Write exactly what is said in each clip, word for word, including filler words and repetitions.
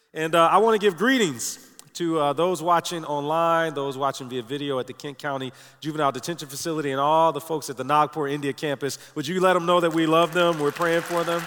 And uh, I want to give greetings to uh, those watching online, those watching via video at the Kent County Juvenile Detention Facility, and all the folks at the Nagpur, India campus. Would you let them know that we love them? We're praying for them.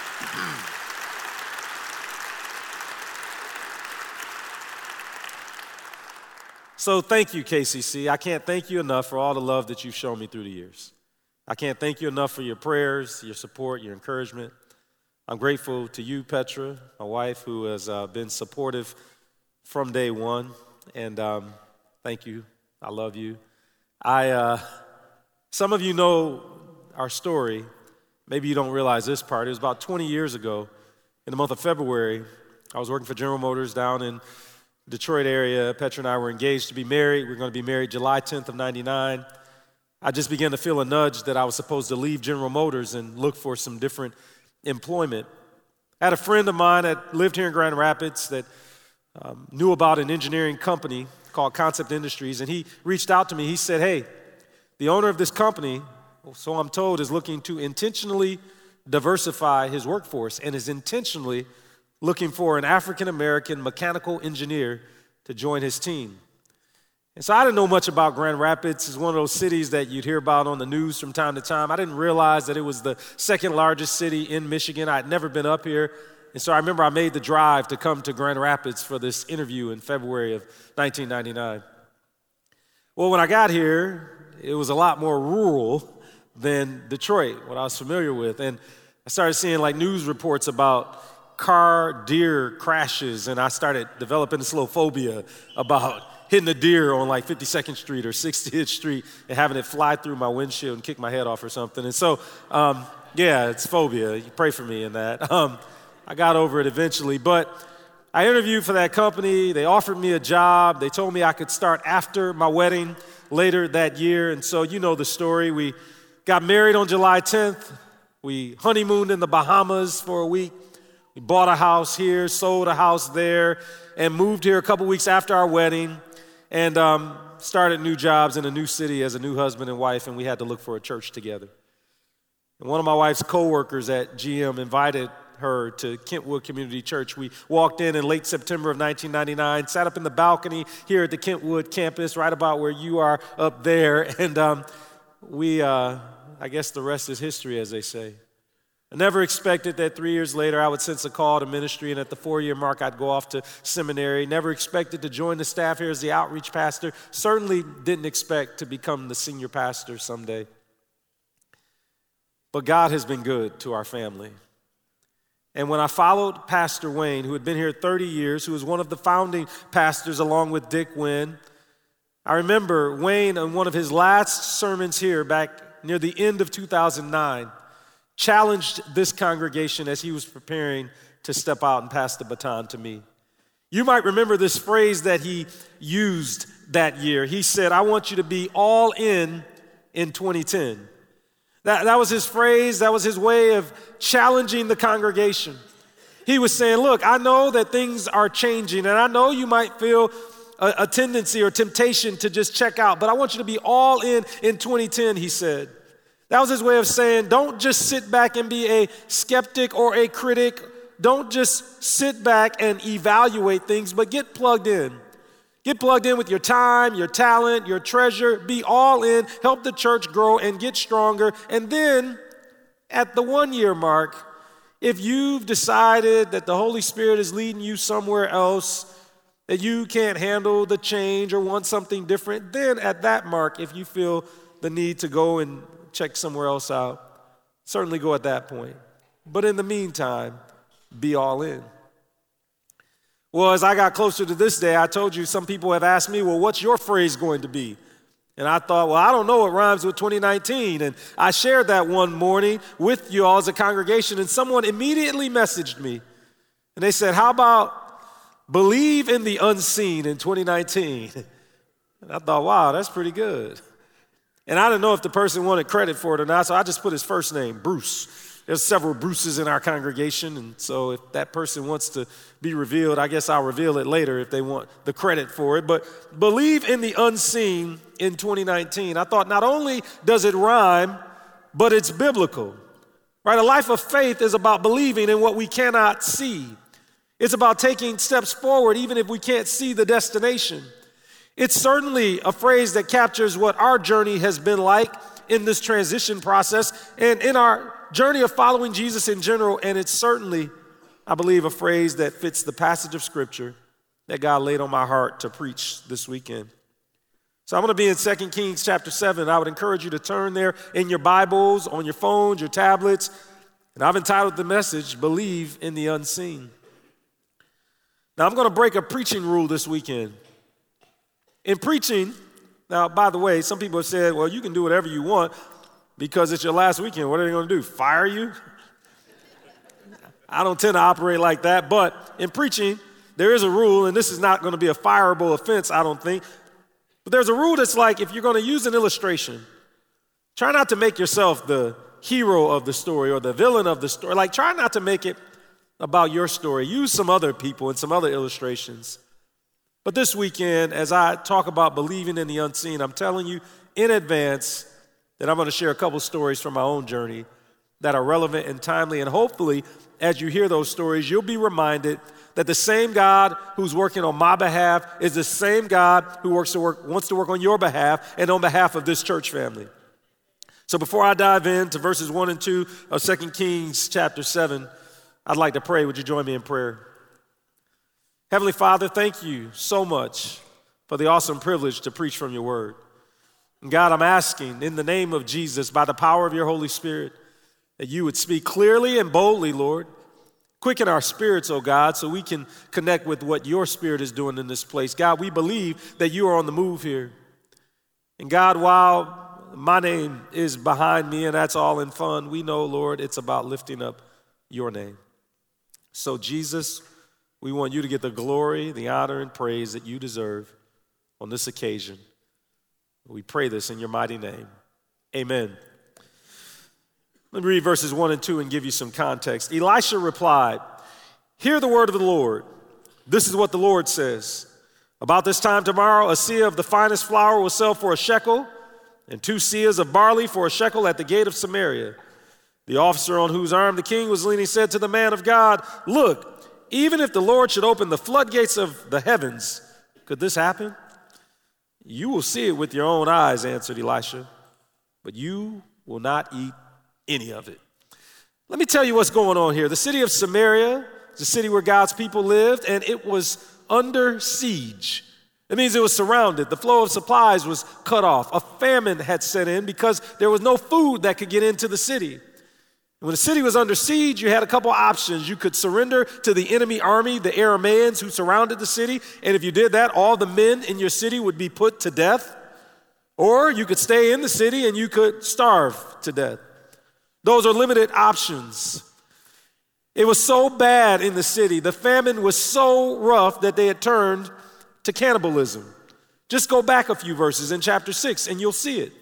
So thank you, K C C. I can't thank you enough for all the love that you've shown me through the years. I can't thank you enough for your prayers, your support, your encouragement. I'm grateful to you, Petra, my wife, who has uh, been supportive from day one. And um, thank you. I love you. I, uh, some of you know our story. Maybe you don't realize this part. It was about twenty years ago, in the month of February. I was working for General Motors down in Detroit area. Petra and I were engaged to be married. We were going to be married July tenth of ninety-nine. I just began to feel a nudge that I was supposed to leave General Motors and look for some different employment. I had a friend of mine that lived here in Grand Rapids that um, knew about an engineering company called Concept Industries, and he reached out to me. He said, hey, the owner of this company, so I'm told, is looking to intentionally diversify his workforce and is intentionally looking for an African-American mechanical engineer to join his team. And so I didn't know much about Grand Rapids. It's one of those cities that you'd hear about on the news from time to time. I didn't realize that it was the second largest city in Michigan. I had never been up here. And so I remember I made the drive to come to Grand Rapids for this interview in February of nineteen ninety-nine. Well, when I got here, it was a lot more rural than Detroit, what I was familiar with. And I started seeing like news reports about car deer crashes, and I started developing this little phobia about hitting a deer on like fifty-second Street or sixtieth Street and having it fly through my windshield and kick my head off or something. And so, um, yeah, it's phobia. You pray for me in that. Um, I got over it eventually, but I interviewed for that company. They offered me a job. They told me I could start after my wedding later that year. And so you know the story. We got married on July tenth. We honeymooned in the Bahamas for a week. We bought a house here, sold a house there, and moved here a couple weeks after our wedding, and um, started new jobs in a new city as a new husband and wife, and we had to look for a church together. And one of my wife's coworkers at G M invited her to Kentwood Community Church. We walked in in late September of nineteen ninety-nine, sat up in the balcony here at the Kentwood campus, right about where you are up there, and um, we, uh, I guess the rest is history, as they say. I never expected that three years later I would sense a call to ministry, and at the four-year mark I'd go off to seminary. Never expected to join the staff here as the outreach pastor. Certainly didn't expect to become the senior pastor someday. But God has been good to our family. And when I followed Pastor Wayne, who had been here thirty years, who was one of the founding pastors along with Dick Wynn, I remember Wayne, in one of his last sermons here back near the end of two thousand nine, challenged this congregation as he was preparing to step out and pass the baton to me. You might remember this phrase that he used that year. He said, I want you to be all in in twenty ten. That, that was his phrase. That was his way of challenging the congregation. He was saying, look, I know that things are changing, and I know you might feel a, a tendency or temptation to just check out, but I want you to be all in in twenty ten, he said. That was his way of saying, don't just sit back and be a skeptic or a critic. Don't just sit back and evaluate things, but get plugged in. Get plugged in with your time, your talent, your treasure. Be all in, help the church grow and get stronger. And then at the one-year mark, if you've decided that the Holy Spirit is leading you somewhere else, that you can't handle the change or want something different, then at that mark, if you feel the need to go and check somewhere else out, certainly go at that point. But in the meantime, be all in. Well, as I got closer to this day, I told you some people have asked me, well, what's your phrase going to be? And I thought, well, I don't know what rhymes with twenty nineteen. And I shared that one morning with you all as a congregation, and someone immediately messaged me. And they said, how about believe in the unseen in twenty nineteen? And I thought, wow, that's pretty good. And I didn't know if the person wanted credit for it or not, so I just put his first name, Bruce. There's several Bruces in our congregation, and so if that person wants to be revealed, I guess I'll reveal it later if they want the credit for it. But believe in the unseen in twenty nineteen. I thought not only does it rhyme, but it's biblical, right? A life of faith is about believing in what we cannot see. It's about taking steps forward even if we can't see the destination. It's certainly a phrase that captures what our journey has been like in this transition process and in our journey of following Jesus in general. And it's certainly, I believe, a phrase that fits the passage of Scripture that God laid on my heart to preach this weekend. So I'm going to be in Second Kings chapter seven. I would encourage you to turn there in your Bibles, on your phones, your tablets. And I've entitled the message, Believe in the Unseen. Now, I'm going to break a preaching rule this weekend. In preaching, now, by the way, some people have said, well, you can do whatever you want because it's your last weekend. What are they going to do, fire you? I don't tend to operate like that, but in preaching, there is a rule, and this is not going to be a fireable offense, I don't think. But there's a rule that's like, if you're going to use an illustration, try not to make yourself the hero of the story or the villain of the story. Like, try not to make it about your story. Use some other people and some other illustrations. But this weekend, as I talk about believing in the unseen, I'm telling you in advance that I'm going to share a couple stories from my own journey that are relevant and timely. And hopefully, as you hear those stories, you'll be reminded that the same God who's working on my behalf is the same God who works to work, wants to work on your behalf and on behalf of this church family. So before I dive into verses one and two of Second Kings chapter seven, I'd like to pray. Would you join me in prayer? Heavenly Father, thank you so much for the awesome privilege to preach from your word. And God, I'm asking in the name of Jesus, by the power of your Holy Spirit, that you would speak clearly and boldly, Lord. Quicken our spirits, oh God, so we can connect with what your Spirit is doing in this place. God, we believe that you are on the move here. And God, while my name is behind me and that's all in fun, we know, Lord, it's about lifting up your name. So Jesus, we want you to get the glory, the honor, and praise that you deserve on this occasion. We pray this in your mighty name. Amen. Let me read verses one and two and give you some context. Elisha replied, "Hear the word of the Lord. This is what the Lord says. About this time tomorrow, a seah of the finest flour will sell for a shekel, and two seahs of barley for a shekel at the gate of Samaria." The officer on whose arm the king was leaning said to the man of God, "Look, even if the Lord should open the floodgates of the heavens, could this happen?" "You will see it with your own eyes," answered Elisha, "but you will not eat any of it." Let me tell you what's going on here. The city of Samaria is a city where God's people lived, and it was under siege. It means it was surrounded. The flow of supplies was cut off. A famine had set in because there was no food that could get into the city. When the city was under siege, you had a couple options. You could surrender to the enemy army, the Arameans who surrounded the city, and if you did that, all the men in your city would be put to death. Or you could stay in the city and you could starve to death. Those are limited options. It was so bad in the city, the famine was so rough that they had turned to cannibalism. Just go back a few verses in chapter six and you'll see it.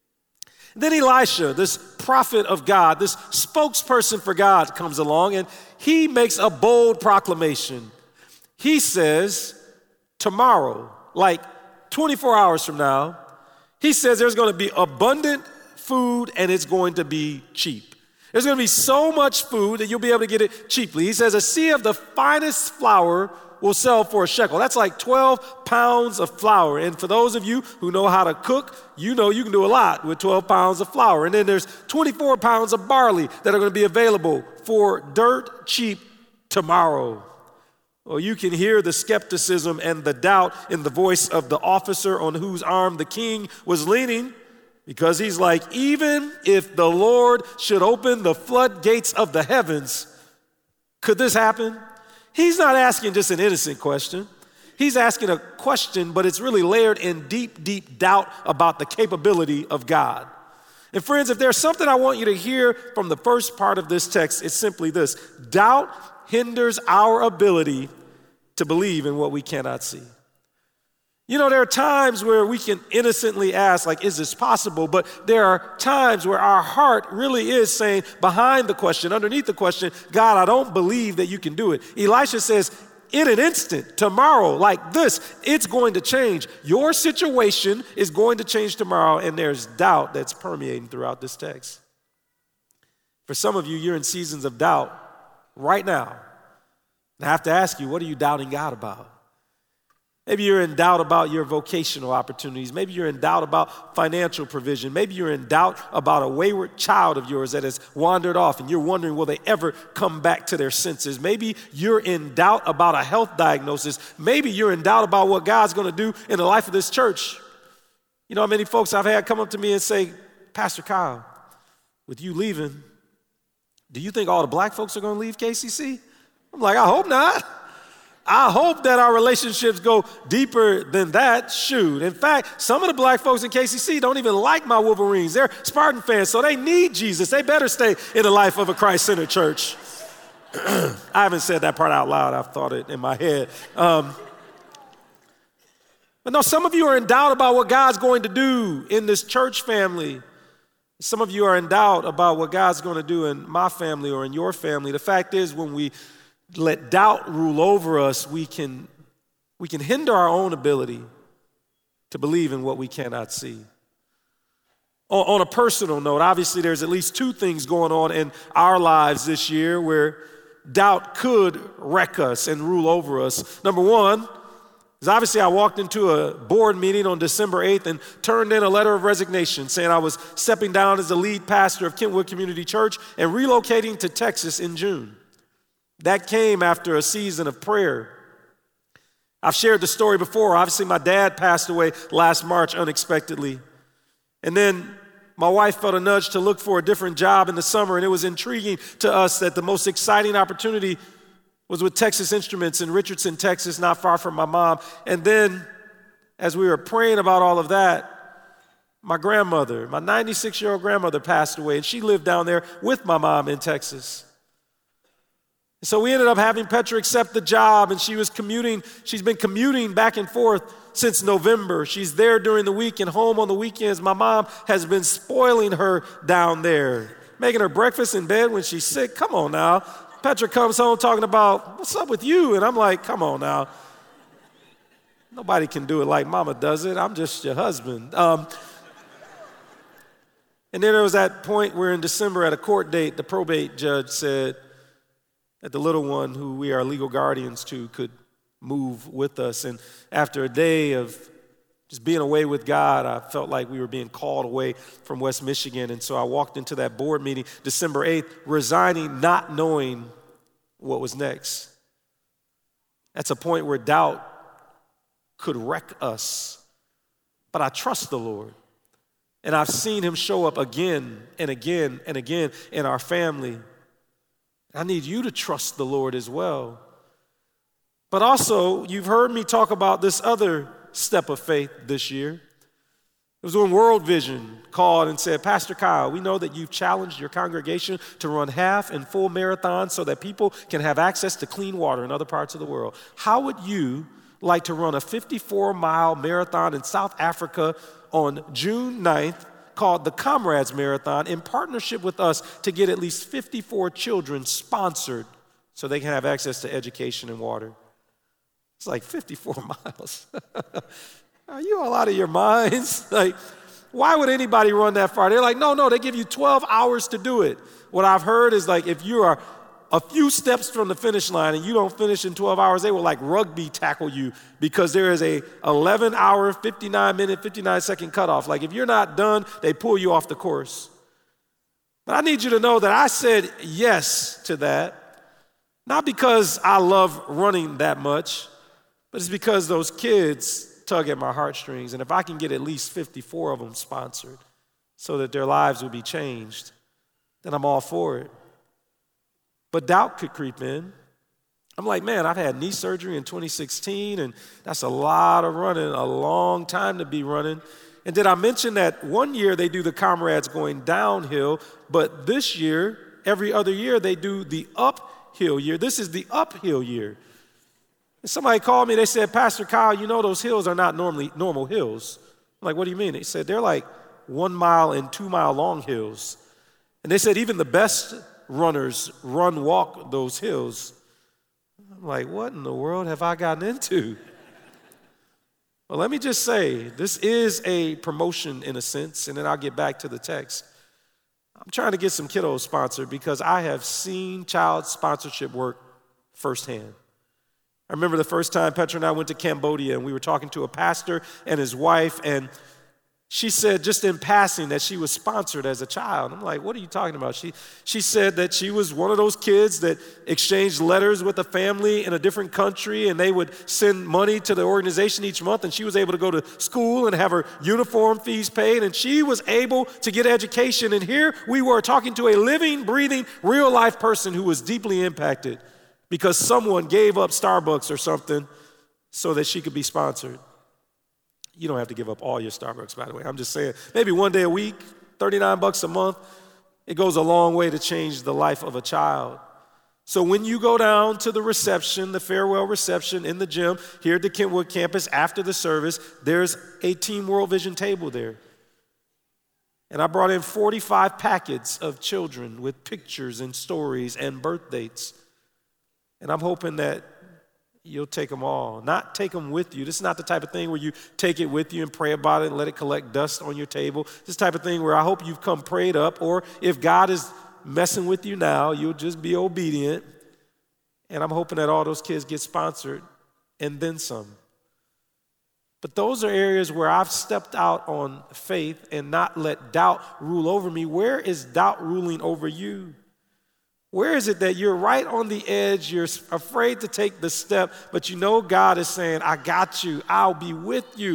Then Elisha, this prophet of God, this spokesperson for God, comes along and he makes a bold proclamation. He says, tomorrow, like twenty-four hours from now, he says there's going to be abundant food and it's going to be cheap. There's going to be so much food that you'll be able to get it cheaply. He says a seah of the finest flour will sell for a shekel. That's like twelve pounds of flour. And for those of you who know how to cook, you know you can do a lot with twelve pounds of flour. And then there's twenty-four pounds of barley that are going to be available for dirt cheap tomorrow. Well, you can hear the skepticism and the doubt in the voice of the officer on whose arm the king was leaning, because he's like, even if the Lord should open the floodgates of the heavens, could this happen? He's not asking just an innocent question. He's asking a question, but it's really layered in deep, deep doubt about the capability of God. And friends, if there's something I want you to hear from the first part of this text, it's simply this: doubt hinders our ability to believe in what we cannot see. You know, there are times where we can innocently ask, like, is this possible? But there are times where our heart really is saying, behind the question, underneath the question, God, I don't believe that you can do it. Elisha says, in an instant, tomorrow, like this, it's going to change. Your situation is going to change tomorrow, and there's doubt that's permeating throughout this text. For some of you, you're in seasons of doubt right now. I have to ask you, what are you doubting God about? Maybe you're in doubt about your vocational opportunities. Maybe you're in doubt about financial provision. Maybe you're in doubt about a wayward child of yours that has wandered off and you're wondering, will they ever come back to their senses? Maybe you're in doubt about a health diagnosis. Maybe you're in doubt about what God's going to do in the life of this church. You know how many folks I've had come up to me and say, Pastor Kyle, with you leaving, do you think all the black folks are going to leave K C C? I'm like, I hope not. I hope that our relationships go deeper than that. Shoot. In fact, some of the black folks in K C C don't even like my Wolverines. They're Spartan fans, so they need Jesus. They better stay in the life of a Christ-centered church. I haven't said that part out loud. I've thought it in my head. Um, but no, some of you are in doubt about what God's going to do in this church family. Some of you are in doubt about what God's going to do in my family or in your family. The fact is, when we let doubt rule over us, we can, we can hinder our own ability to believe in what we cannot see. On, on a personal note, obviously there's at least two things going on in our lives this year where doubt could wreck us and rule over us. Number one is obviously I walked into a board meeting on December eighth and turned in a letter of resignation saying I was stepping down as the lead pastor of Kentwood Community Church and relocating to Texas in June. That came after a season of prayer. I've shared the story before. Obviously, my dad passed away last March unexpectedly. And then my wife felt a nudge to look for a different job in the summer, and it was intriguing to us that the most exciting opportunity was with Texas Instruments in Richardson, Texas, not far from my mom. And then, as we were praying about all of that, my grandmother, my ninety-six-year-old grandmother passed away, and she lived down there with my mom in Texas. So we ended up having Petra accept the job, and she was commuting. She's been commuting back and forth since November. She's there during the week and home on the weekends. My mom has been spoiling her down there, making her breakfast in bed when she's sick. Come on now. Petra comes home talking about, what's up with you? And I'm like, come on now. Nobody can do it like mama does it. I'm just your husband. Um, and then there was that point where in December at a court date, the probate judge said that the little one who we are legal guardians to could move with us. And after a day of just being away with God, I felt like we were being called away from West Michigan. And so I walked into that board meeting December eighth, resigning, not knowing what was next. That's a point where doubt could wreck us. But I trust the Lord. And I've seen him show up again and again and again in our family. I need you to trust the Lord as well. But also, you've heard me talk about this other step of faith this year. It was when World Vision called and said, Pastor Kyle, we know that you've challenged your congregation to run half and full marathons so that people can have access to clean water in other parts of the world. How would you like to run a fifty-four mile marathon in South Africa on June ninth called the Comrades Marathon in partnership with us to get at least fifty-four children sponsored so they can have access to education and water? It's like fifty-four miles. Are you all out of your minds? Like, why would anybody run that far? They're like, no, no, they give you twelve hours to do it. What I've heard is like if you are a few steps from the finish line and you don't finish in twelve hours, they will like rugby tackle you because there is a eleven hour, fifty-nine minute, fifty-nine second cutoff. Like if you're not done, they pull you off the course. But I need you to know that I said yes to that, not because I love running that much, but it's because those kids tug at my heartstrings. And if I can get at least fifty-four of them sponsored so that their lives will be changed, then I'm all for it. But doubt could creep in. I'm like, man, I've had knee surgery in twenty sixteen, and that's a lot of running, a long time to be running. And did I mention that one year they do the Comrades going downhill, but this year, every other year, they do the uphill year. This is the uphill year. And somebody called me, they said, Pastor Kyle, you know those hills are not normally normal hills. I'm like, what do you mean? They said, they're like one mile and two mile long hills. And they said even the best runners run, walk those hills. I'm like, what in the world have I gotten into? Well, let me just say, this is a promotion in a sense, and then I'll get back to the text. I'm trying to get some kiddos sponsored because I have seen child sponsorship work firsthand. I remember the first time Petra and I went to Cambodia, and we were talking to a pastor and his wife, and she said just in passing that she was sponsored as a child. I'm like, what are you talking about? She, she said that she was one of those kids that exchanged letters with a family in a different country, and they would send money to the organization each month, and she was able to go to school and have her uniform fees paid, and she was able to get education. And here we were talking to a living, breathing, real-life person who was deeply impacted because someone gave up Starbucks or something so that she could be sponsored. You don't have to give up all your Starbucks, by the way. I'm just saying, maybe one day a week, thirty-nine bucks a month, it goes a long way to change the life of a child. So when you go down to the reception, the farewell reception in the gym here at the Kentwood campus after the service, there's a Team World Vision table there. And I brought in forty-five packets of children with pictures and stories and birth dates. And I'm hoping that you'll take them all. Not take them with you. This is not the type of thing where you take it with you and pray about it and let it collect dust on your table. This type of thing where I hope you've come prayed up, or if God is messing with you now, you'll just be obedient. And I'm hoping that all those kids get sponsored and then some. But those are areas where I've stepped out on faith and not let doubt rule over me. Where is doubt ruling over you? Where is it that you're right on the edge, you're afraid to take the step, but you know God is saying, I got you, I'll be with you.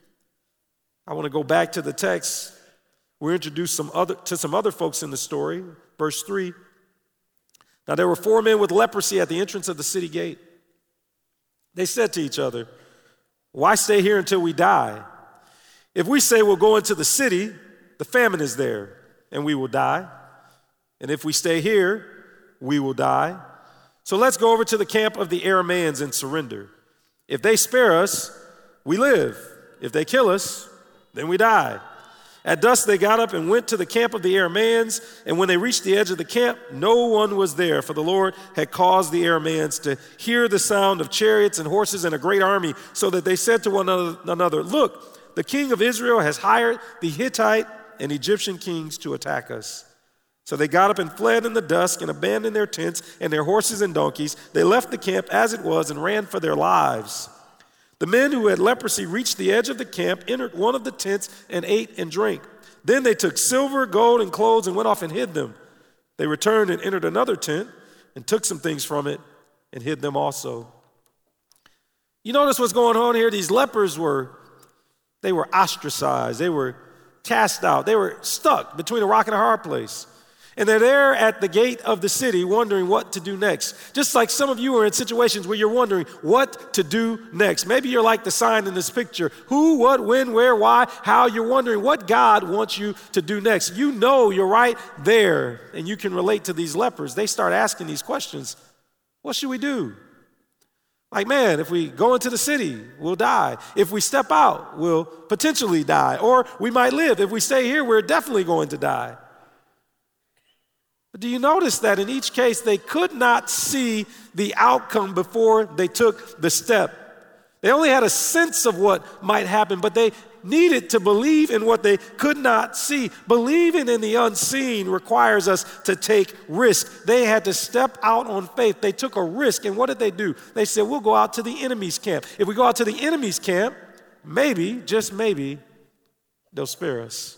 I want to go back to the text. We're introduced some other, to some other folks in the story. Verse three. Now there were four men with leprosy at the entrance of the city gate. They said to each other, why stay here until we die? If we say we'll go into the city, the famine is there, and we will die. And if we stay here, we will die. So let's go over to the camp of the Arameans and surrender. If they spare us, we live. If they kill us, then we die. At dusk they got up and went to the camp of the Arameans, and when they reached the edge of the camp, no one was there, for the Lord had caused the Arameans to hear the sound of chariots and horses and a great army, so that they said to one another, look, the king of Israel has hired the Hittite and Egyptian kings to attack us. So they got up and fled in the dusk and abandoned their tents and their horses and donkeys. They left the camp as it was and ran for their lives. The men who had leprosy reached the edge of the camp, entered one of the tents, and ate and drank. Then they took silver, gold, and clothes and went off and hid them. They returned and entered another tent and took some things from it and hid them also. You notice what's going on here? These lepers were, they were ostracized. They were cast out. They were stuck between a rock and a hard place. And they're there at the gate of the city wondering what to do next. Just like some of you are in situations where you're wondering what to do next. Maybe you're like the sign in this picture. Who, what, when, where, why, how. You're wondering what God wants you to do next. You know you're right there, and you can relate to these lepers. They start asking these questions. What should we do? Like, man, if we go into the city, we'll die. If we step out, we'll potentially die. Or we might live. If we stay here, we're definitely going to die. But do you notice that in each case, they could not see the outcome before they took the step? They only had a sense of what might happen, but they needed to believe in what they could not see. Believing in the unseen requires us to take risk. They had to step out on faith. They took a risk, and what did they do? They said, we'll go out to the enemy's camp. If we go out to the enemy's camp, maybe, just maybe, they'll spare us.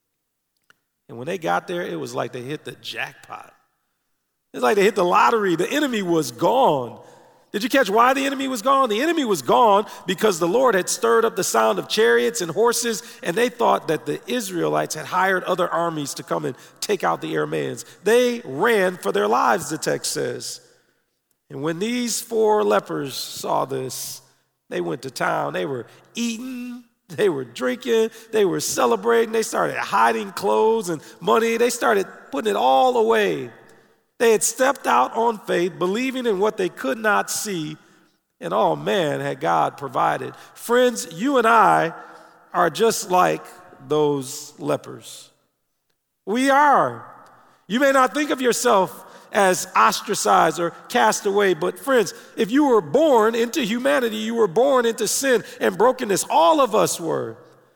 And when they got there, it was like they hit the jackpot. It's like they hit the lottery. The enemy was gone. Did you catch why the enemy was gone? The enemy was gone because the Lord had stirred up the sound of chariots and horses, and they thought that the Israelites had hired other armies to come and take out the Arameans. They ran for their lives, the text says. And when these four lepers saw this, they went to town. They were eating. They were drinking, they were celebrating, they started hiding clothes and money, they started putting it all away. They had stepped out on faith, believing in what they could not see, and oh man, had God provided. Friends, you and I are just like those lepers. We are. You may not think of yourself as ostracized or cast away. But friends, if you were born into humanity, you were born into sin and brokenness. All of us were.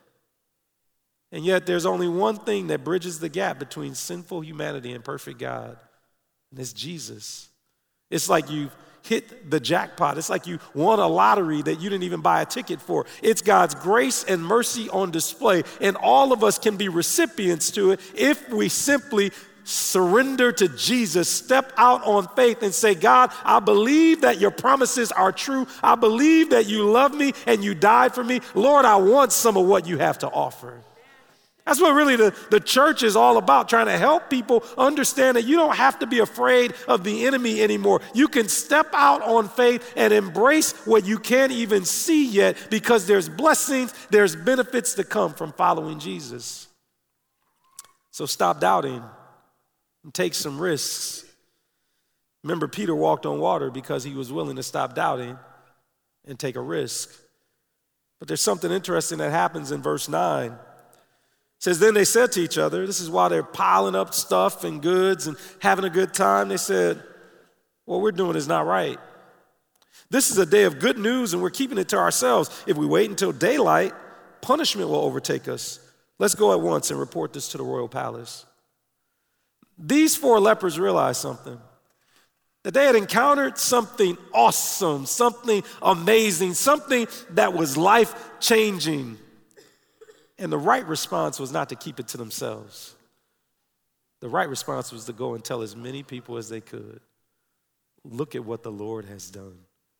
And yet there's only one thing that bridges the gap between sinful humanity and perfect God, and it's Jesus. It's like you've hit the jackpot. It's like you won a lottery that you didn't even buy a ticket for. It's God's grace and mercy on display, and all of us can be recipients to it if we simply surrender to Jesus, step out on faith and say, God, I believe that your promises are true. I believe that you love me and you died for me. Lord, I want some of what you have to offer. That's what really the, the church is all about, trying to help people understand that you don't have to be afraid of the enemy anymore. You can step out on faith and embrace what you can't even see yet, because there's blessings, there's benefits to come from following Jesus. So stop doubting and take some risks. Remember, Peter walked on water because he was willing to stop doubting and take a risk. But there's something interesting that happens in verse nine. It says, then they said to each other, this is while they're piling up stuff and goods and having a good time. They said, what we're doing is not right. This is a day of good news and we're keeping it to ourselves. If we wait until daylight, punishment will overtake us. Let's go at once and report this to the royal palace. These four lepers realized something, that they had encountered something awesome, something amazing, something that was life-changing. And the right response was not to keep it to themselves. The right response was to go and tell as many people as they could, look at what the Lord has done.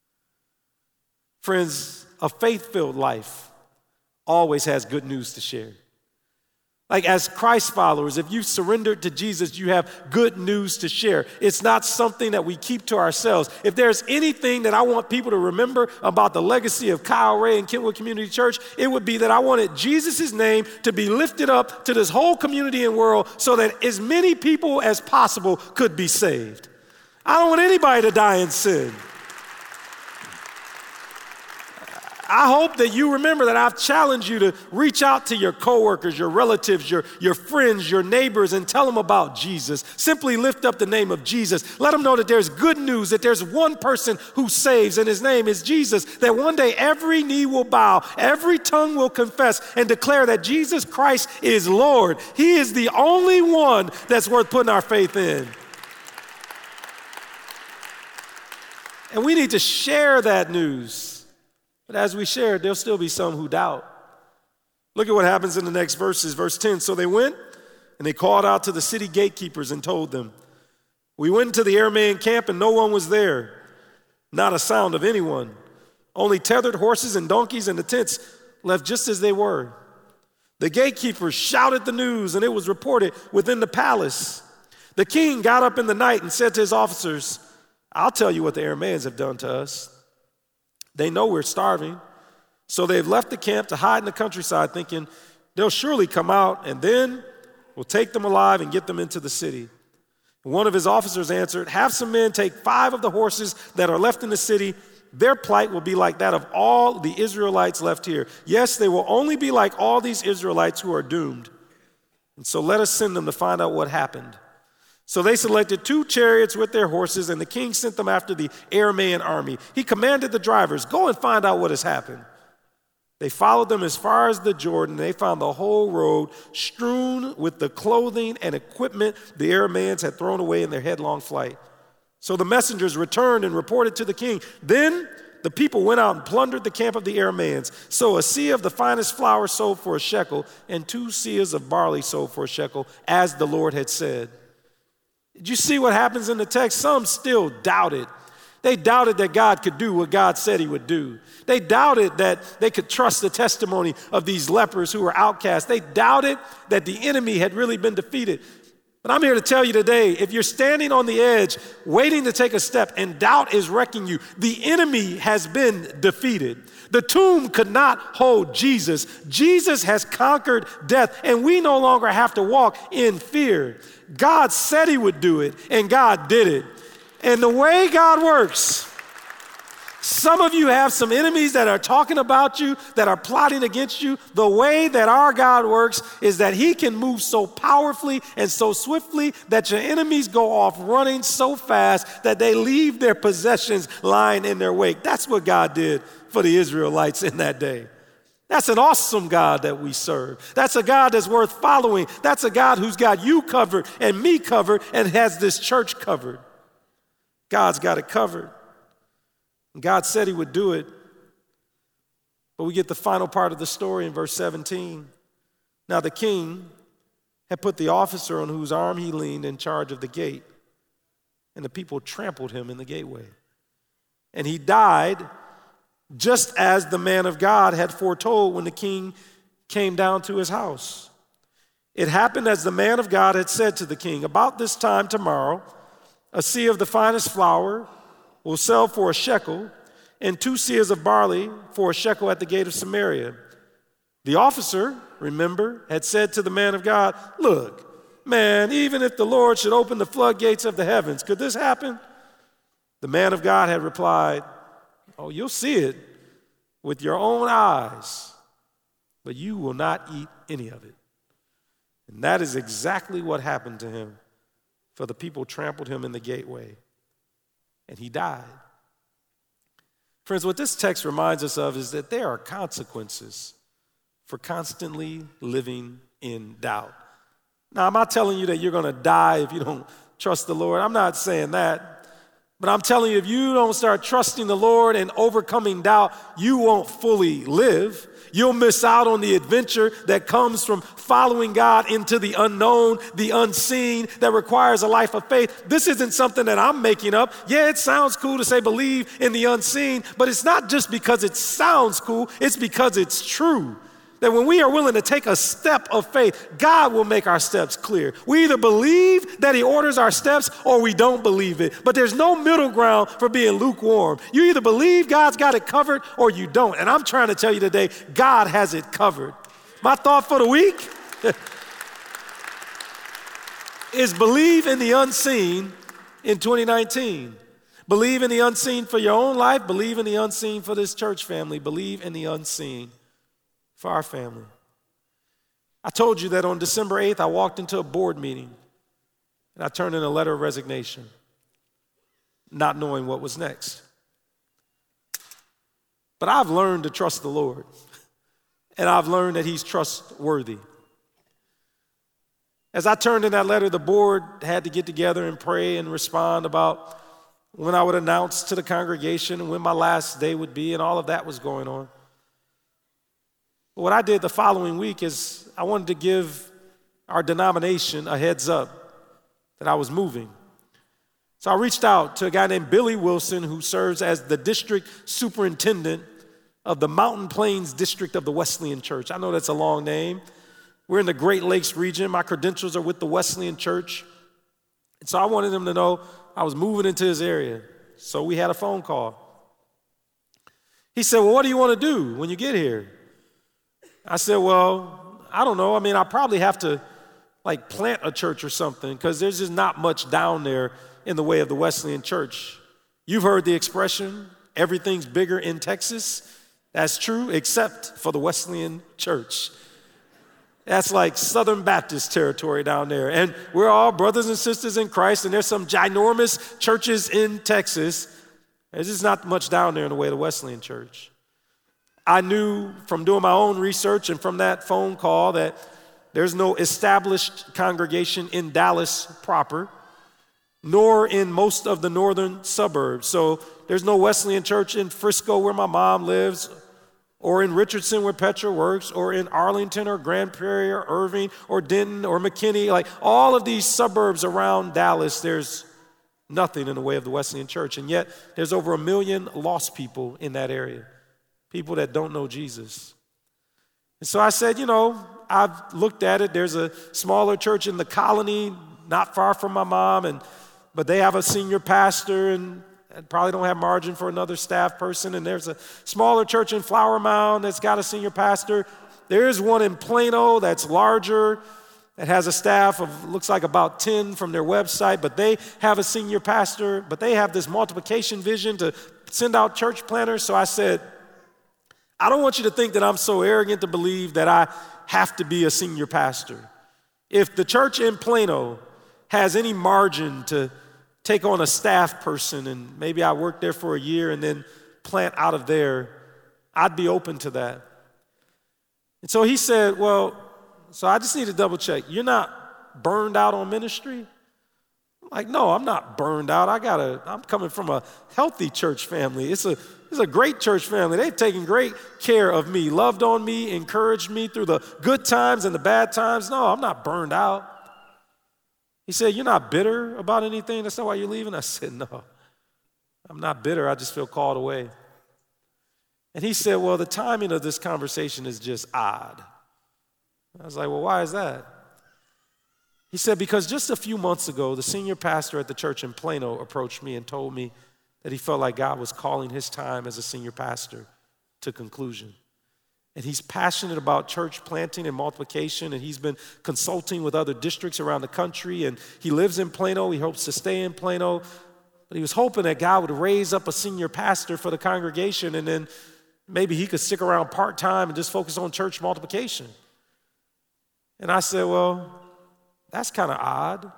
Friends, a faith-filled life always has good news to share. Like, as Christ followers, if you've surrendered to Jesus, you have good news to share. It's not something that we keep to ourselves. If there's anything that I want people to remember about the legacy of Kyle Ray and Kentwood Community Church, it would be that I wanted Jesus' name to be lifted up to this whole community and world so that as many people as possible could be saved. I don't want anybody to die in sin. I hope that you remember that I've challenged you to reach out to your coworkers, your relatives, your, your friends, your neighbors, and tell them about Jesus. Simply lift up the name of Jesus. Let them know that there's good news, that there's one person who saves, and his name is Jesus, that one day every knee will bow, every tongue will confess and declare that Jesus Christ is Lord. He is the only one that's worth putting our faith in. And we need to share that news. But as we share, there'll still be some who doubt. Look at what happens in the next verses. Verse ten, so they went and they called out to the city gatekeepers and told them, we went into the Aramean camp and no one was there, not a sound of anyone. Only tethered horses and donkeys and the tents left just as they were. The gatekeepers shouted the news and it was reported within the palace. The king got up in the night and said to his officers, I'll tell you what the Arameans have done to us. They know we're starving, so they've left the camp to hide in the countryside, thinking they'll surely come out, and then we'll take them alive and get them into the city. One of his officers answered, have some men take five of the horses that are left in the city. Their plight will be like that of all the Israelites left here. Yes, they will only be like all these Israelites who are doomed. And so let us send them to find out what happened. So they selected two chariots with their horses, and the king sent them after the Aramean army. He commanded the drivers, go and find out what has happened. They followed them as far as the Jordan. They found the whole road strewn with the clothing and equipment the Arameans had thrown away in their headlong flight. So the messengers returned and reported to the king. Then the people went out and plundered the camp of the Arameans. So a seah of the finest flour sold for a shekel, and two seahs of barley sold for a shekel, as the Lord had said. Did you see what happens in the text? Some still doubted. They doubted that God could do what God said he would do. They doubted that they could trust the testimony of these lepers who were outcast. They doubted that the enemy had really been defeated. But I'm here to tell you today, if you're standing on the edge, waiting to take a step, and doubt is wrecking you, the enemy has been defeated. The tomb could not hold Jesus. Jesus has conquered death, and we no longer have to walk in fear. God said he would do it, and God did it. And the way God works, some of you have some enemies that are talking about you, that are plotting against you. The way that our God works is that he can move so powerfully and so swiftly that your enemies go off running so fast that they leave their possessions lying in their wake. That's what God did for the Israelites in that day. That's an awesome God that we serve. That's a God that's worth following. That's a God who's got you covered and me covered and has this church covered. God's got it covered. God said he would do it, but we get the final part of the story in verse seventeen. Now the king had put the officer on whose arm he leaned in charge of the gate, and the people trampled him in the gateway. And he died just as the man of God had foretold when the king came down to his house. It happened as the man of God had said to the king, about this time tomorrow, a seah of the finest flour will sell for a shekel, and two seahs of barley for a shekel at the gate of Samaria. The officer, remember, had said to the man of God, look, man, even if the Lord should open the floodgates of the heavens, could this happen? The man of God had replied, oh, you'll see it with your own eyes, but you will not eat any of it. And that is exactly what happened to him, for the people trampled him in the gateway, and he died. Friends, what this text reminds us of is that there are consequences for constantly living in doubt. Now, I'm not telling you that you're going to die if you don't trust the Lord. I'm not saying that. But I'm telling you, if you don't start trusting the Lord and overcoming doubt, you won't fully live. You'll miss out on the adventure that comes from following God into the unknown, the unseen, that requires a life of faith. This isn't something that I'm making up. Yeah, it sounds cool to say believe in the unseen, but it's not just because it sounds cool, it's because it's true. That when we are willing to take a step of faith, God will make our steps clear. We either believe that he orders our steps or we don't believe it. But there's no middle ground for being lukewarm. You either believe God's got it covered or you don't. And I'm trying to tell you today, God has it covered. My thought for the week is believe in the unseen in twenty nineteen. Believe in the unseen for your own life. Believe in the unseen for this church family. Believe in the unseen for our family. I told you that on December eighth, I walked into a board meeting and I turned in a letter of resignation, not knowing what was next. But I've learned to trust the Lord, and I've learned that he's trustworthy. As I turned in that letter, the board had to get together and pray and respond about when I would announce to the congregation and when my last day would be, and all of that was going on. What I did the following week is I wanted to give our denomination a heads up that I was moving. So I reached out to a guy named Billy Wilson, who serves as the district superintendent of the Mountain Plains District of the Wesleyan Church. I know that's a long name. We're in the Great Lakes region. My credentials are with the Wesleyan Church. And so I wanted him to know I was moving into his area. So we had a phone call. He said, well, what do you want to do when you get here? I said, well, I don't know. I mean, I probably have to like plant a church or something because there's just not much down there in the way of the Wesleyan Church. You've heard the expression, everything's bigger in Texas. That's true, except for the Wesleyan Church. That's like Southern Baptist territory down there. And we're all brothers and sisters in Christ, and there's some ginormous churches in Texas. There's just not much down there in the way of the Wesleyan Church. I knew from doing my own research and from that phone call that there's no established congregation in Dallas proper, nor in most of the northern suburbs. So there's no Wesleyan Church in Frisco where my mom lives, or in Richardson where Petra works, or in Arlington or Grand Prairie or Irving or Denton or McKinney. Like all of these suburbs around Dallas, there's nothing in the way of the Wesleyan Church. And yet there's over a million lost people in that area. People that don't know Jesus. And so I said, you know, I've looked at it. There's a smaller church in the Colony, not far from my mom, and but they have a senior pastor and, and probably don't have margin for another staff person. And there's a smaller church in Flower Mound that's got a senior pastor. There is one in Plano that's larger, that has a staff of, looks like about ten from their website, but they have a senior pastor, but they have this multiplication vision to send out church planners. So I said, I don't want you to think that I'm so arrogant to believe that I have to be a senior pastor. If the church in Plano has any margin to take on a staff person and maybe I work there for a year and then plant out of there, I'd be open to that. And so he said, well, so I just need to double check. You're not burned out on ministry? I'm like, no, I'm not burned out. I gotta, I'm coming from a healthy church family. It's a, it's a great church family. They've taken great care of me, loved on me, encouraged me through the good times and the bad times. No, I'm not burned out. He said, you're not bitter about anything? That's not why you're leaving? I said, no, I'm not bitter. I just feel called away. And he said, well, the timing of this conversation is just odd. I was like, well, why is that? He said, because just a few months ago, the senior pastor at the church in Plano approached me and told me that he felt like God was calling his time as a senior pastor to conclusion. And he's passionate about church planting and multiplication, and he's been consulting with other districts around the country, and he lives in Plano. He hopes to stay in Plano. But he was hoping that God would raise up a senior pastor for the congregation, and then maybe he could stick around part-time and just focus on church multiplication. And I said, well, that's kind of odd,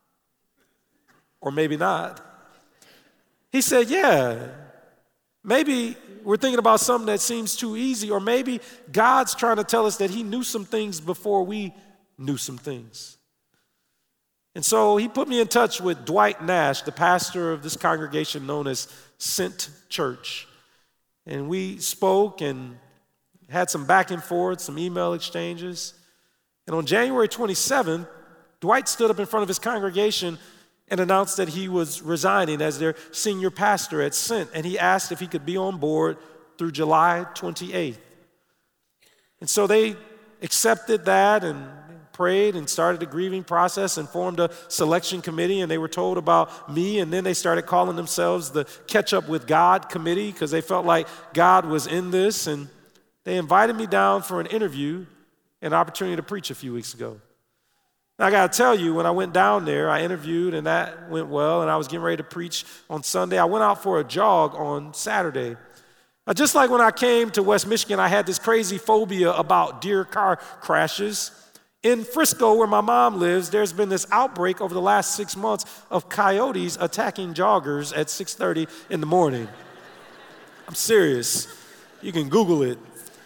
or maybe not. He said, yeah, maybe we're thinking about something that seems too easy, or maybe God's trying to tell us that he knew some things before we knew some things. And so he put me in touch with Dwight Nash, the pastor of this congregation known as Sent Church. And we spoke and had some back and forth, some email exchanges. And on January twenty-seventh, Dwight stood up in front of his congregation and announced that he was resigning as their senior pastor at Sent, and he asked if he could be on board through July twenty-eighth. And so they accepted that and prayed and started the grieving process and formed a selection committee, and they were told about me, and then they started calling themselves the Catch Up with God Committee because they felt like God was in this, and they invited me down for an interview, an opportunity to preach a few weeks ago. Now, I got to tell you, when I went down there, I interviewed, and that went well, and I was getting ready to preach on Sunday. I went out for a jog on Saturday. Now, just like when I came to West Michigan, I had this crazy phobia about deer car crashes. In Frisco, where my mom lives, there's been this outbreak over the last six months of coyotes attacking joggers at six thirty in the morning. I'm serious. You can Google it.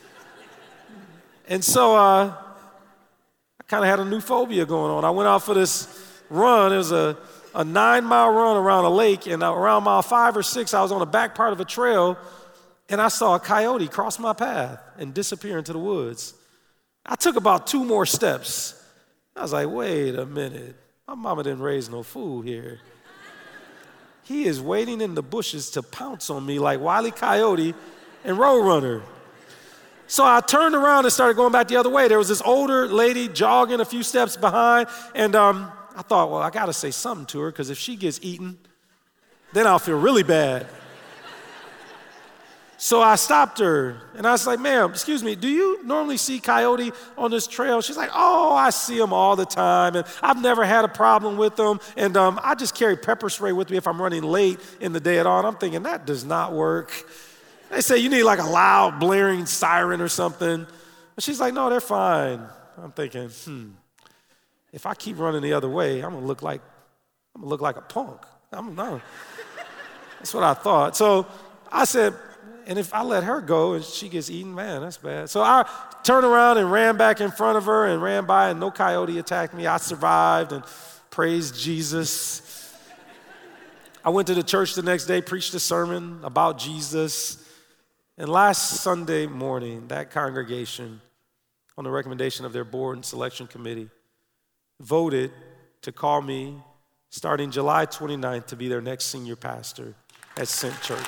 And so, uh, kind of had a new phobia going on. I went out for this run. It was a, a nine-mile run around a lake, and around mile five or six, I was on the back part of a trail, and I saw a coyote cross my path and disappear into the woods. I took about two more steps. I was like, wait a minute. My mama didn't raise no fool here. He is waiting in the bushes to pounce on me like Wile E. Coyote and Roadrunner. So I turned around and started going back the other way. There was this older lady jogging a few steps behind, and um, I thought, well, I got to say something to her, because if she gets eaten, then I'll feel really bad. So I stopped her, and I was like, ma'am, excuse me, do you normally see coyote on this trail? She's like, oh, I see them all the time, and I've never had a problem with them, and um, I just carry pepper spray with me if I'm running late in the day at all. And I'm thinking, that does not work. They say you need like a loud blaring siren or something. And she's like, no, they're fine. I'm thinking, hmm, if I keep running the other way, I'm gonna look like, I'm gonna look like a punk. I'm no. That's what I thought. So I said, and if I let her go and she gets eaten, man, that's bad. So I turned around and ran back in front of her and ran by, and no coyote attacked me. I survived and praised Jesus. I went to the church the next day, preached a sermon about Jesus. And last Sunday morning, that congregation, on the recommendation of their board and selection committee, voted to call me starting July twenty-ninth to be their next senior pastor at Sent Church.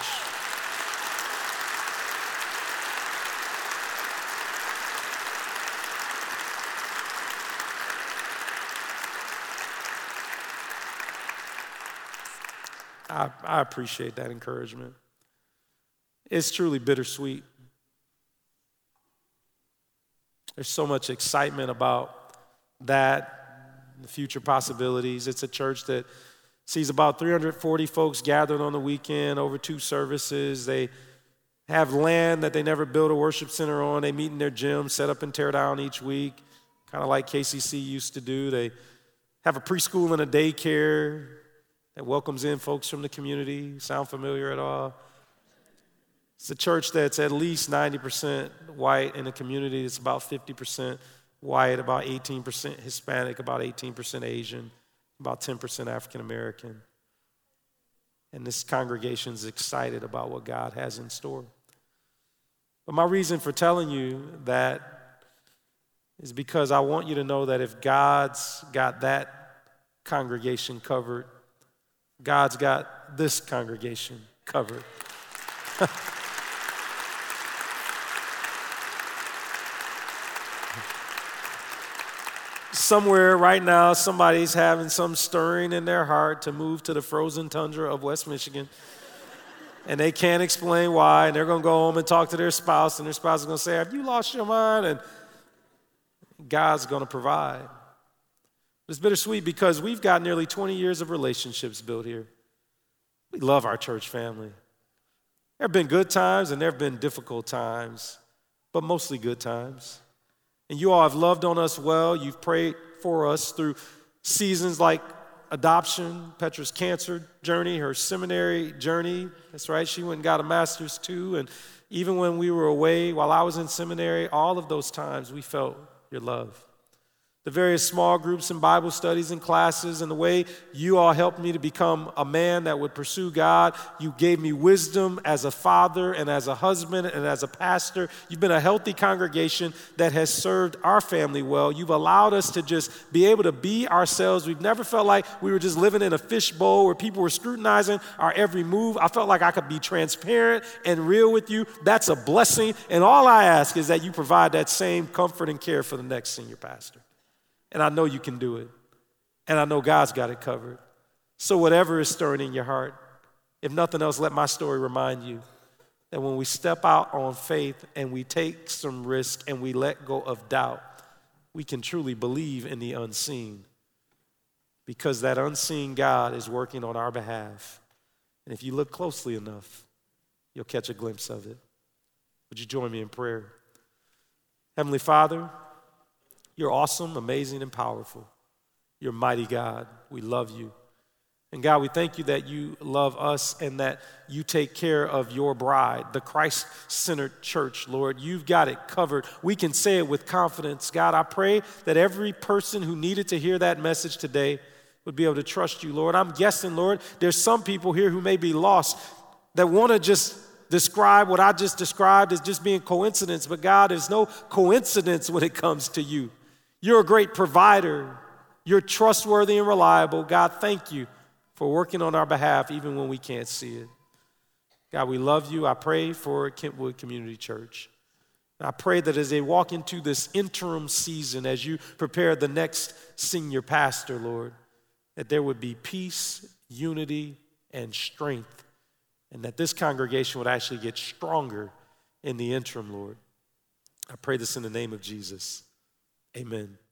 I, I appreciate that encouragement. It's truly bittersweet. There's so much excitement about that, the future possibilities. It's a church that sees about three hundred forty folks gathered on the weekend over two services. They have land that they never built a worship center on. They meet in their gym, set up and tear down each week, kind of like K C C used to do. They have a preschool and a daycare that welcomes in folks from the community. Sound familiar at all? It's a church that's at least ninety percent white in a community that's about fifty percent white, about eighteen percent Hispanic, about eighteen percent Asian. about ten percent African American. And this congregation is excited about what God has in store. But my reason for telling you that is because I want you to know that if God's got that congregation covered, God's got this congregation covered. Somewhere right now, somebody's having some stirring in their heart to move to the frozen tundra of West Michigan. And they can't explain why, and they're going to go home and talk to their spouse, and their spouse is going to say, have you lost your mind? And God's going to provide. It's bittersweet because we've got nearly twenty years of relationships built here. We love our church family. There have been good times and there have been difficult times, but mostly good times. And you all have loved on us well. You've prayed for us through seasons like adoption, Petra's cancer journey, her seminary journey. That's right, she went and got a master's too. And even when we were away, while I was in seminary, all of those times we felt your love. The various small groups and Bible studies and classes, and the way you all helped me to become a man that would pursue God. You gave me wisdom as a father and as a husband and as a pastor. You've been a healthy congregation that has served our family well. You've allowed us to just be able to be ourselves. We've never felt like we were just living in a fishbowl where people were scrutinizing our every move. I felt like I could be transparent and real with you. That's a blessing. And all I ask is that you provide that same comfort and care for the next senior pastor. And I know you can do it. And I know God's got it covered. So whatever is stirring in your heart, if nothing else, let my story remind you that when we step out on faith and we take some risk and we let go of doubt, we can truly believe in the unseen, because that unseen God is working on our behalf. And if you look closely enough, you'll catch a glimpse of it. Would you join me in prayer? Heavenly Father, you're awesome, amazing, and powerful. You're mighty God. We love you. And God, we thank you that you love us and that you take care of your bride, the Christ-centered church, Lord. You've got it covered. We can say it with confidence. God, I pray that every person who needed to hear that message today would be able to trust you, Lord. I'm guessing, Lord, there's some people here who may be lost that want to just describe what I just described as just being coincidence. But God, there's no coincidence when it comes to you. You're a great provider. You're trustworthy and reliable. God, thank you for working on our behalf even when we can't see it. God, we love you. I pray for Kentwood Community Church. I pray that as they walk into this interim season, as you prepare the next senior pastor, Lord, that there would be peace, unity, and strength, and that this congregation would actually get stronger in the interim, Lord. I pray this in the name of Jesus. Amen.